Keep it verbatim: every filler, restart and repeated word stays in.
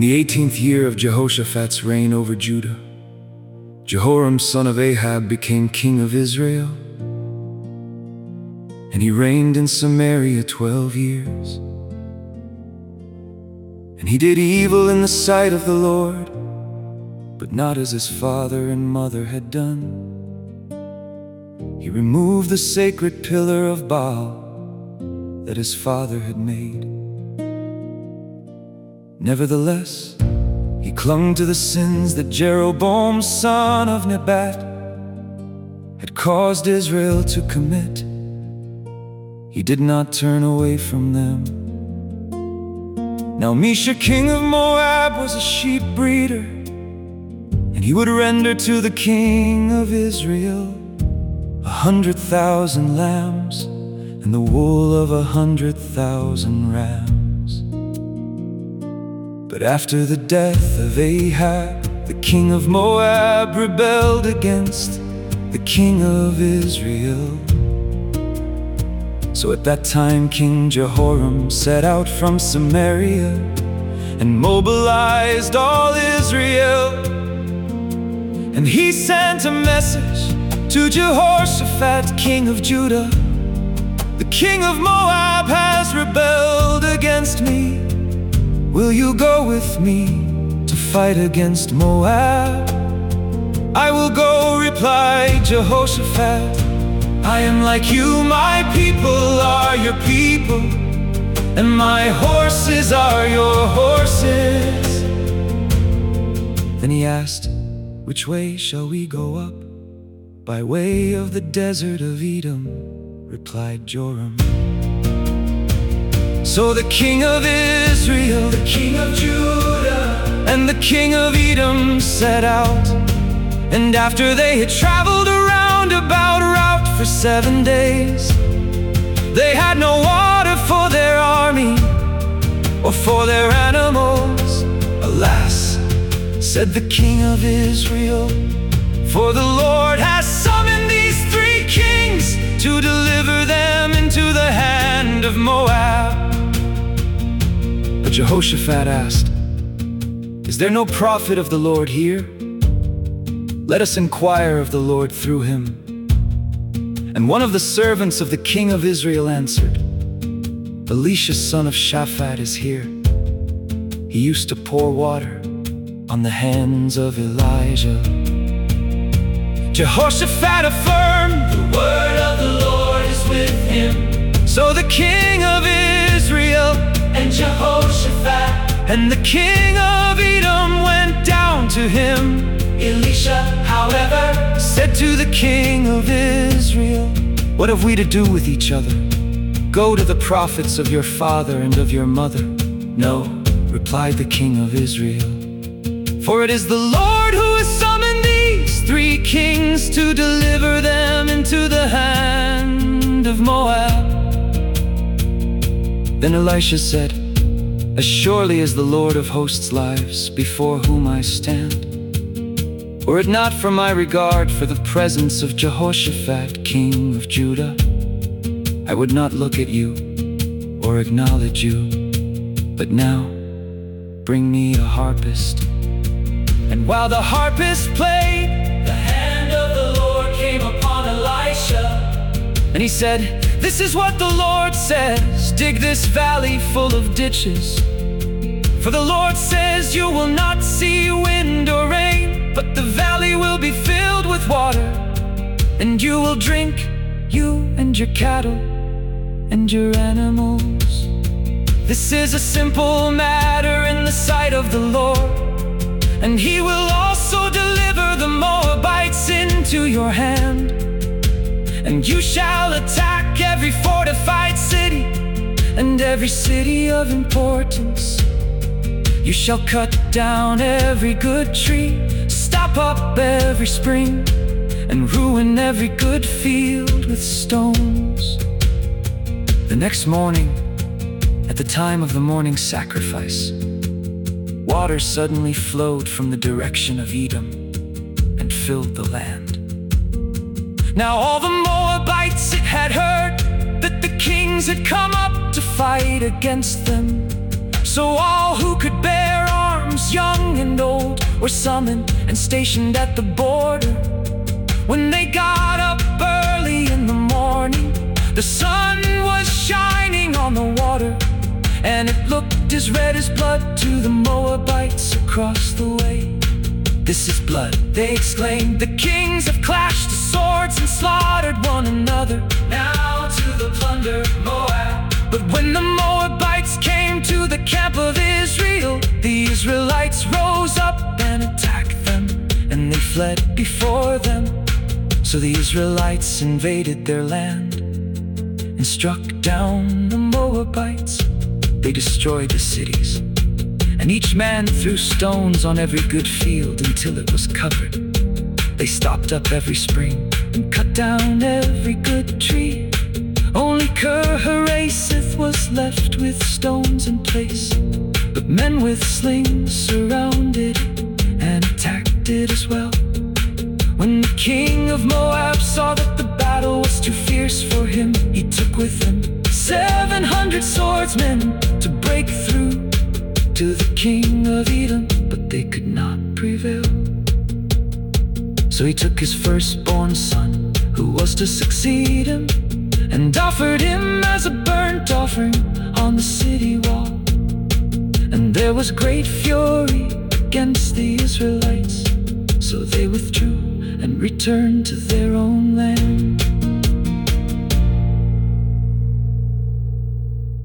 the eighteenth year of Jehoshaphat's reign over Judah, Jehoram son of Ahab became king of Israel, and he reigned in Samaria twelve years. And he did evil in the sight of the Lord, but not as his father and mother had done. He removed the sacred pillar of Baal that his father had made. Nevertheless, he clung to the sins that Jeroboam son of Nebat had caused Israel to commit. He did not turn away from them. Now Mesha king of Moab was a sheep breeder, and he would render to the king of Israel a hundred thousand lambs and the wool of a hundred thousand rams. But after the death of Ahab, the king of Moab rebelled against the king of Israel. So at that time King Jehoram set out from Samaria and mobilized all Israel. And he sent a message to Jehoshaphat, king of Judah: the king of Moab has rebelled against me. Will you go with me to fight against Moab? I will go, replied Jehoshaphat. I am like you, my people are your people, and my horses are your horses. Then he asked, which way shall we go up? By way of the desert of Edom, replied Joram. So the king of Israel, the king of Judah, and the king of Edom set out. And after they had traveled a roundabout route for seven days, they had no water for their army or for their animals. Alas, said the king of Israel, for the Lord has summoned these three kings to deliver them into the hand of Moab. But Jehoshaphat asked, is there no prophet of the Lord here? Let us inquire of the Lord through him. And one of the servants of the king of Israel answered, Elisha son of Shaphat is here. He used to pour water on the hands of Elijah. Jehoshaphat affirmed, the word of the Lord is with him. So the king of Israel and Jehoshaphat and the king of Edom went down to him. Elisha, however, said to the king of Israel, what have we to do with each other? Go to the prophets of your father and of your mother. No, replied the king of Israel, for it is the Lord who has summoned these three kings to deliver them into the hand of Moab. Then Elisha said, as surely as the Lord of hosts lives, before whom I stand, were it not for my regard for the presence of Jehoshaphat, king of Judah, I would not look at you or acknowledge you. But now, bring me a harpist. And while the harpist played, the hand of the Lord came upon Elisha. And he said, this is what the Lord says, dig this valley full of ditches. For the Lord says, you will not see wind or rain, but the valley will be filled with water, and you will drink, you and your cattle and your animals. This is a simple matter in the sight of the Lord, and he will also deliver the Moabites into your hand. And you shall attack every fortified city and every city of importance. You shall cut down every good tree, stop up every spring, and ruin every good field with stones. The next morning, at the time of the morning sacrifice, water suddenly flowed from the direction of Edom and filled the land. Now all the Moabites had heard that the kings had come up to fight against them. So all who could bear arms arms, young and old, were summoned and stationed at the border. When they got up early in the morning, the sun was shining on the water, and it looked as red as blood to the Moabites across the way. "This is blood," they exclaimed. "The kings have clashed the swords and slaughtered one another. Now to the plunder of Moab." But when the Moabites came to the camp of Israel, the Israelites rose up and attacked them, and they fled before them. So the Israelites invaded their land and struck down the Moabites. They destroyed the cities, and each man threw stones on every good field until it was covered. They stopped up every spring and cut down every good tree. Only Kir-Hareseth was left with stones in place, but men with slings surrounded it and attacked it as well. When the king of Moab saw that the battle was too fierce for him, he took with him seven hundred swordsmen to break through to the king of Edom, but they could not prevail. So he took his firstborn son, who was to succeed him, and offered him as a burnt offering on the city wall. And there was great fury against the Israelites, so they withdrew and returned to their own land.